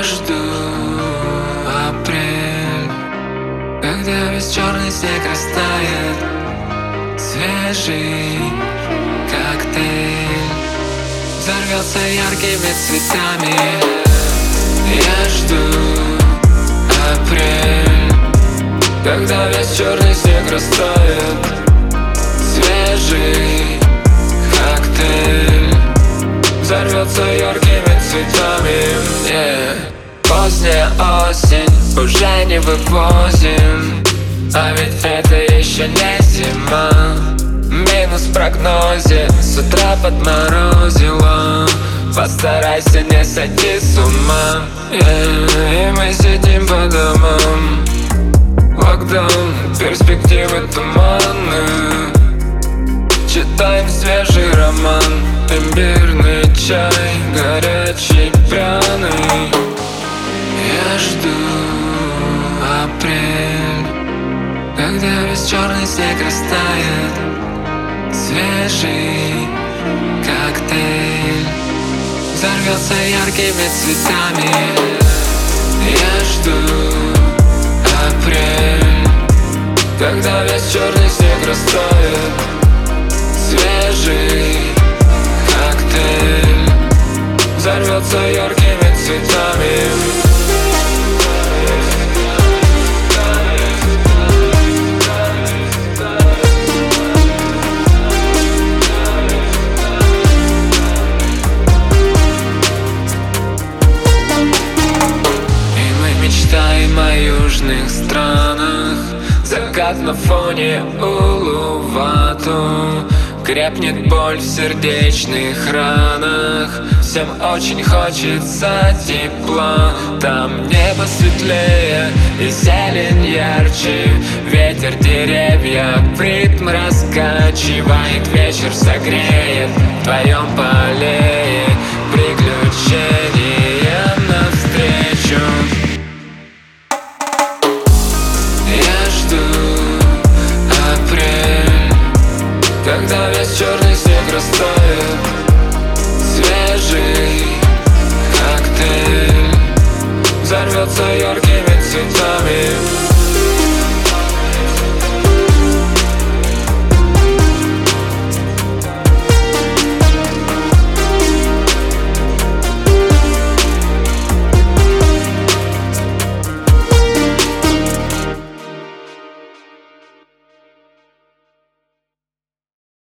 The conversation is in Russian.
жду апрель, когда весь черный снег растает, свежий коктейль взорвется яркими цветами. Я жду апрель, когда весь черный снег растает, свежий коктейль взорвется яркими цветами. Поздняя осень, уже не вывозим, а ведь это еще не зима. Минус в прогнозе, с утра подморозило. Постарайся не сойти с ума. И мы сидим по домам. Локдаун, перспективы туманны. Читаем свежий роман, имбирный чай, горячий, пряный. Я жду апрель, когда весь черный снег растает, свежий коктейль взорвется яркими цветами. Я жду апрель, когда весь черный снег растает, свежий коктейль взорвется яркими цветами. Мечтаем о южных странах, закат на фоне Улу-Вату. Крепнет боль в сердечных ранах, всем очень хочется тепла. Там небо светлее и зелень ярче, ветер деревья в ритм раскачивает. Вечер согреет в твоем поле, приключения навстречу. Я жду апрель, когда весь черный снег растает, свежий